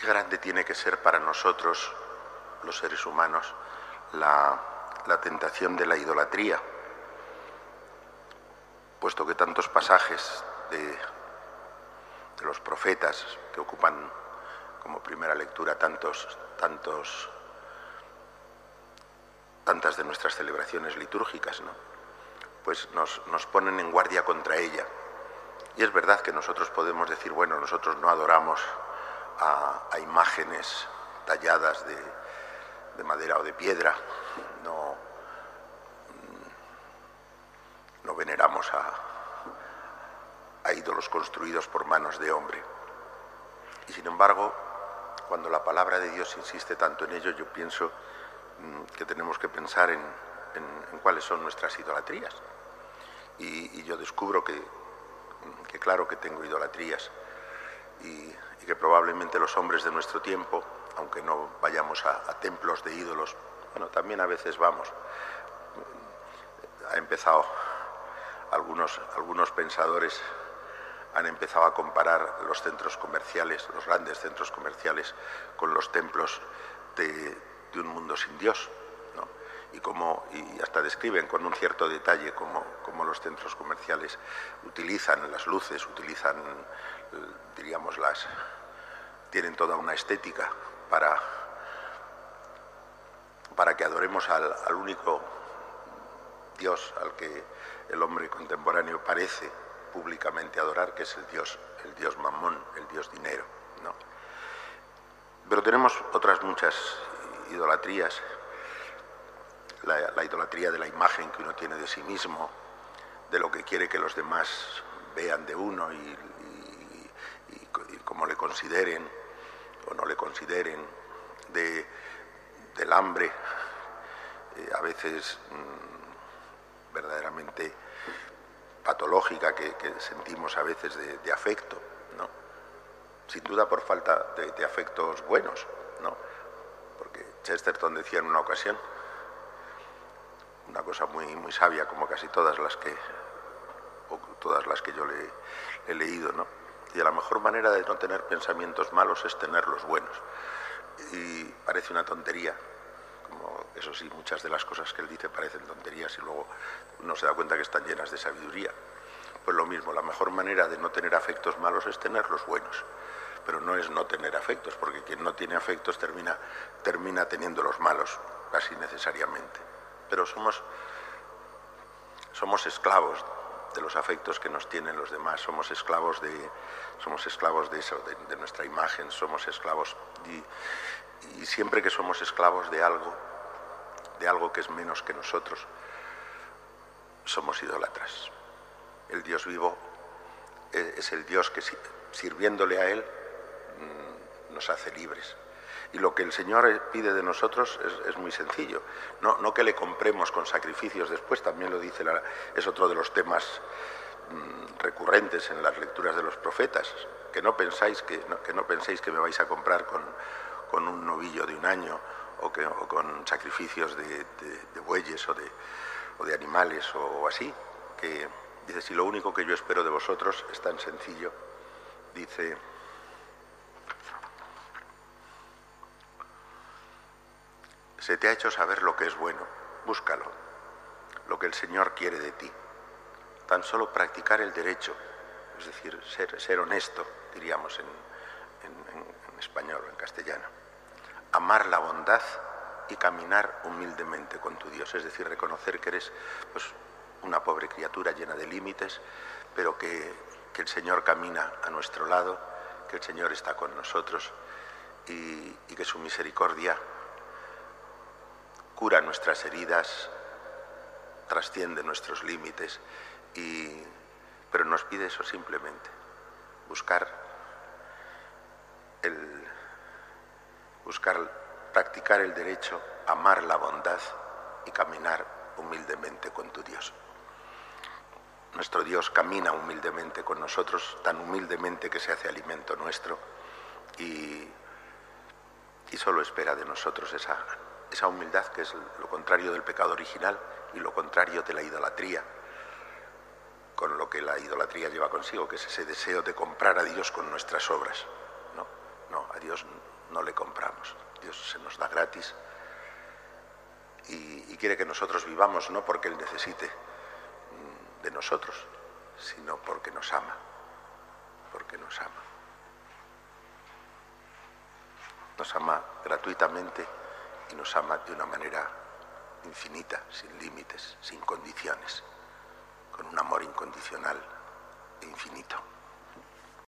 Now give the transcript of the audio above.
qué grande tiene que ser para nosotros, los seres humanos, la tentación de la idolatría, puesto que tantos pasajes de los profetas que ocupan como primera lectura tantas de nuestras celebraciones litúrgicas, ¿no? Pues nos ponen en guardia contra ella. Y es verdad que nosotros podemos decir, bueno, nosotros no adoramos a imágenes talladas de madera o de piedra, no veneramos a ídolos construidos por manos de hombre. Y sin embargo, cuando la palabra de Dios insiste tanto en ello, yo pienso que tenemos que pensar en cuáles son nuestras idolatrías. Y yo descubro que claro que tengo idolatrías y que probablemente los hombres de nuestro tiempo, aunque no vayamos a templos de ídolos, bueno, también a veces vamos. Algunos pensadores han empezado a comparar los centros comerciales, los grandes centros comerciales, con los templos de un mundo sin Dios, ¿no? Y hasta describen con un cierto detalle cómo los centros comerciales utilizan las luces, tienen toda una estética para que adoremos al único Dios al que el hombre contemporáneo parece públicamente adorar, que es el Dios Mamón, el Dios dinero, ¿no? Pero tenemos otras muchas idolatrías. La idolatría de la imagen que uno tiene de sí mismo, de lo que quiere que los demás vean de uno y cómo le consideren o no le consideren, del hambre, a veces verdaderamente patológica que sentimos a veces de afecto, ¿no? Sin duda por falta de afectos buenos, ¿no? Porque Chesterton decía en una ocasión una cosa muy, muy sabia, como casi todas las que yo le he leído, ¿no? Y la mejor manera de no tener pensamientos malos es tenerlos buenos. Y parece una tontería, como eso sí, muchas de las cosas que él dice parecen tonterías y luego uno se da cuenta que están llenas de sabiduría. Pues lo mismo, la mejor manera de no tener afectos malos es tenerlos buenos. Pero no es no tener afectos, porque quien no tiene afectos termina teniendo los malos, casi necesariamente. Pero somos esclavos de los afectos que nos tienen los demás, somos esclavos de eso, de nuestra imagen, somos esclavos y siempre que somos esclavos de algo que es menos que nosotros, somos idólatras. El Dios vivo es el Dios que, sirviéndole a Él, nos hace libres. Y lo que el Señor pide de nosotros es muy sencillo. No que le compremos con sacrificios después, también lo dice, es otro de los temas recurrentes en las lecturas de los profetas. Que no penséis que me vais a comprar con un novillo de un año o con sacrificios de bueyes o de animales o así. Que dice, si lo único que yo espero de vosotros es tan sencillo, dice: se te ha hecho saber lo que es bueno, búscalo, lo que el Señor quiere de ti. Tan solo practicar el derecho, es decir, ser honesto, diríamos en español o en castellano. Amar la bondad y caminar humildemente con tu Dios, es decir, reconocer que eres una pobre criatura llena de límites, pero que el Señor camina a nuestro lado, que el Señor está con nosotros y que su misericordia cura nuestras heridas, trasciende nuestros límites, pero nos pide eso simplemente, practicar el derecho, amar la bondad y caminar humildemente con tu Dios. Nuestro Dios camina humildemente con nosotros, tan humildemente que se hace alimento nuestro y solo espera de nosotros esa humildad, que es lo contrario del pecado original y lo contrario de la idolatría, con lo que la idolatría lleva consigo, que es ese deseo de comprar a Dios con nuestras obras. No, a Dios no le compramos. Dios se nos da gratis y quiere que nosotros vivamos no porque Él necesite de nosotros, sino porque nos ama, porque nos ama. Nos ama gratuitamente y nos ama de una manera infinita, sin límites, sin condiciones, con un amor incondicional e infinito.